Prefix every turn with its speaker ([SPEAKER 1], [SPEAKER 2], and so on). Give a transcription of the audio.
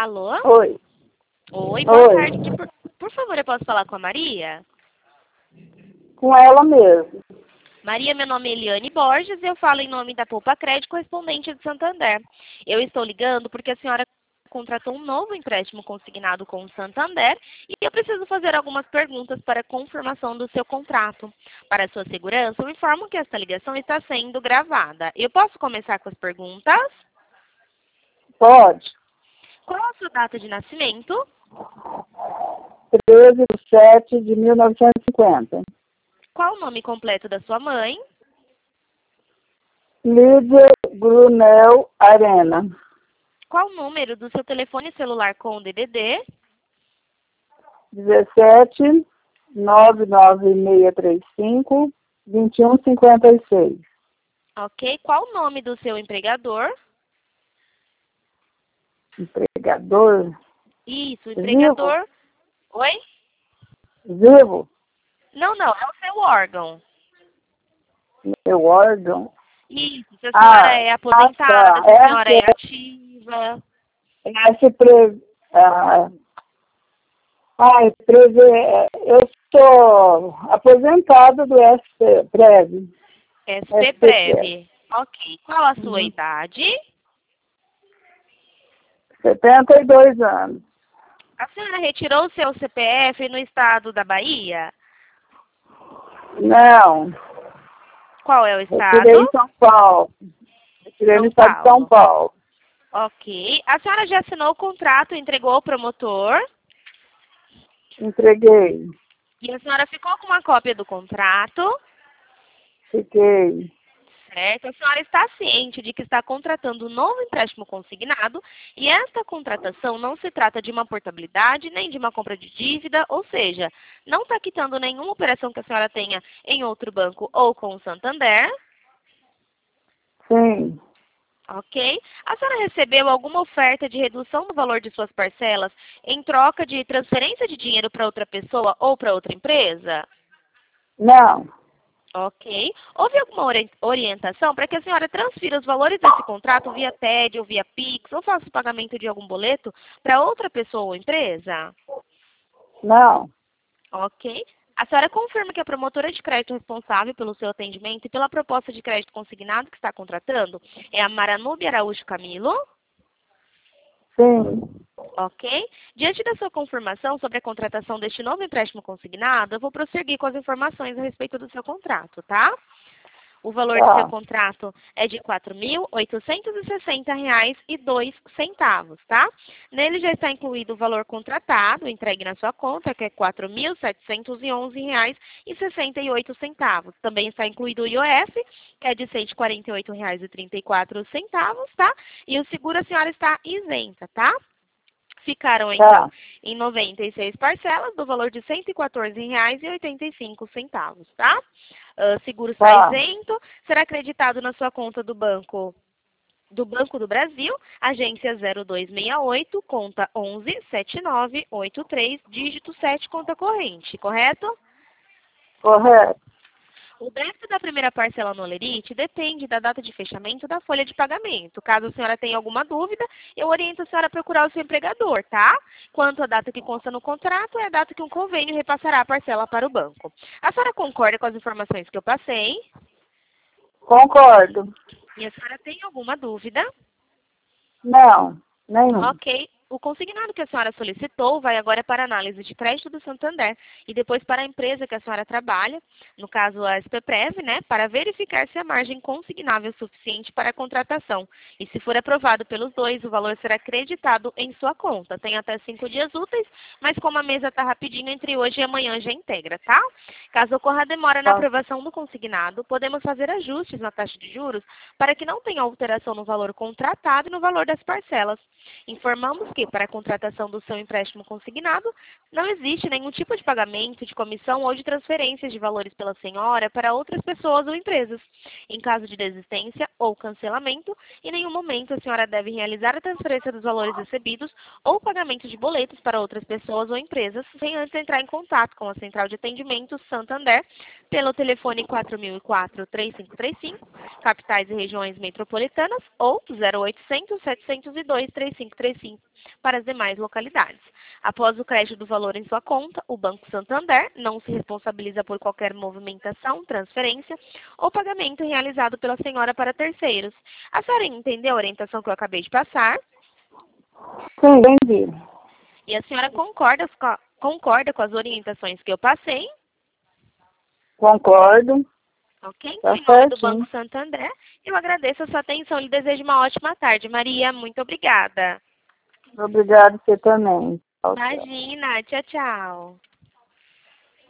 [SPEAKER 1] Alô?
[SPEAKER 2] Oi.
[SPEAKER 1] Oi, boa
[SPEAKER 2] Oi.
[SPEAKER 1] tarde. Por favor, eu posso falar com a Maria?
[SPEAKER 2] Com ela mesmo.
[SPEAKER 1] Maria, meu nome é Eliane Borges e eu falo em nome da Poupa Crédito correspondente de Santander. Eu estou ligando porque a senhora contratou um novo empréstimo consignado com o Santander e eu preciso fazer algumas perguntas para confirmação do seu contrato. Para sua segurança, eu informo que esta ligação está sendo gravada. Eu posso começar com as perguntas?
[SPEAKER 2] Pode.
[SPEAKER 1] Qual a sua data de nascimento?
[SPEAKER 2] 13/7/1950.
[SPEAKER 1] Qual o nome completo da sua mãe?
[SPEAKER 2] Lídia Brunel Arena.
[SPEAKER 1] Qual o número do seu telefone celular com o DDD?
[SPEAKER 2] 17 99635 2156.
[SPEAKER 1] Ok. Qual o nome do seu empregador?
[SPEAKER 2] Empregador.
[SPEAKER 1] Isso,
[SPEAKER 2] Vivo.
[SPEAKER 1] empregador. Oi?
[SPEAKER 2] Vivo.
[SPEAKER 1] Não, é o seu órgão.
[SPEAKER 2] Meu órgão.
[SPEAKER 1] Isso, se a senhora é aposentada,
[SPEAKER 2] Tá.
[SPEAKER 1] se a senhora é ativa.
[SPEAKER 2] Eu sou aposentado do SPPREV.
[SPEAKER 1] SPPREV. Ok. Qual a sua idade?
[SPEAKER 2] 72 anos.
[SPEAKER 1] A senhora retirou o seu CPF no estado da Bahia?
[SPEAKER 2] Não.
[SPEAKER 1] Qual é o estado?
[SPEAKER 2] Retirei em São Paulo. Retirei no estado de São Paulo.
[SPEAKER 1] Ok. A senhora já assinou o contrato e entregou ao promotor?
[SPEAKER 2] Entreguei.
[SPEAKER 1] E a senhora ficou com uma cópia do contrato?
[SPEAKER 2] Fiquei.
[SPEAKER 1] Certo. A senhora está ciente de que está contratando um novo empréstimo consignado e esta contratação não se trata de uma portabilidade nem de uma compra de dívida, ou seja, não está quitando nenhuma operação que a senhora tenha em outro banco ou com o Santander.
[SPEAKER 2] Sim.
[SPEAKER 1] Ok. A senhora recebeu alguma oferta de redução do valor de suas parcelas em troca de transferência de dinheiro para outra pessoa ou para outra empresa?
[SPEAKER 2] Não.
[SPEAKER 1] Ok. Houve alguma orientação para que a senhora transfira os valores desse contrato via TED ou via Pix ou faça o pagamento de algum boleto para outra pessoa ou empresa?
[SPEAKER 2] Não.
[SPEAKER 1] Ok. A senhora confirma que a promotora de crédito responsável pelo seu atendimento e pela proposta de crédito consignado que está contratando é a Maranube Araújo Camilo?
[SPEAKER 2] Sim.
[SPEAKER 1] Ok? Diante da sua confirmação sobre a contratação deste novo empréstimo consignado, eu vou prosseguir com as informações a respeito do seu contrato, tá? O valor do seu contrato é de R$ 4.860,02, tá? Nele já está incluído o valor contratado, entregue na sua conta, que é R$ 4.711,68. Também está incluído o IOF, que é de R$ 148,34, tá? E o seguro a senhora está isenta, tá? Ficaram, então, em 96 parcelas, do valor de R$ 114,85, tá? Seguro está isento, será acreditado na sua conta do Banco do Brasil, agência 0268, conta 117983, dígito 7, conta corrente, correto?
[SPEAKER 2] Correto.
[SPEAKER 1] O débito da primeira parcela no Olerite depende da data de fechamento da folha de pagamento. Caso a senhora tenha alguma dúvida, eu oriento a senhora a procurar o seu empregador, tá? Quanto à data que consta no contrato, é a data que um convênio repassará a parcela para o banco. A senhora concorda com as informações que eu passei?
[SPEAKER 2] Concordo.
[SPEAKER 1] E a senhora tem alguma dúvida?
[SPEAKER 2] Não, nenhum.
[SPEAKER 1] Ok. O consignado que a senhora solicitou vai agora para a análise de crédito do Santander e depois para a empresa que a senhora trabalha, no caso a SPPREV, né, para verificar se a margem consignável é suficiente para a contratação. E se for aprovado pelos dois, o valor será creditado em sua conta. Tem até 5 dias úteis, mas como a mesa está rapidinho, entre hoje e amanhã já integra, tá? Caso ocorra demora na aprovação do consignado, podemos fazer ajustes na taxa de juros para que não tenha alteração no valor contratado e no valor das parcelas. Informamos que, para a contratação do seu empréstimo consignado, não existe nenhum tipo de pagamento, de comissão ou de transferências de valores pela senhora para outras pessoas ou empresas. Em caso de desistência ou cancelamento, em nenhum momento a senhora deve realizar a transferência dos valores recebidos ou pagamento de boletos para outras pessoas ou empresas, sem antes entrar em contato com a Central de Atendimento Santander pelo telefone 4004-3535, capitais e regiões metropolitanas, ou 0800-702-3535. para as demais localidades. Após o crédito do valor em sua conta, o Banco Santander não se responsabiliza por qualquer movimentação, transferência ou pagamento realizado pela senhora para terceiros. A senhora entendeu a orientação que eu acabei de passar?
[SPEAKER 2] Sim, entendi.
[SPEAKER 1] E a senhora concorda com as orientações que eu passei?
[SPEAKER 2] Concordo.
[SPEAKER 1] Ok?
[SPEAKER 2] Tá
[SPEAKER 1] Em nome do
[SPEAKER 2] certinho.
[SPEAKER 1] Banco Santander, eu agradeço a sua atenção e lhe desejo uma ótima tarde. Maria, muito obrigada.
[SPEAKER 2] Obrigado, você também. Tchau, tchau.
[SPEAKER 1] Imagina. Tchau, tchau.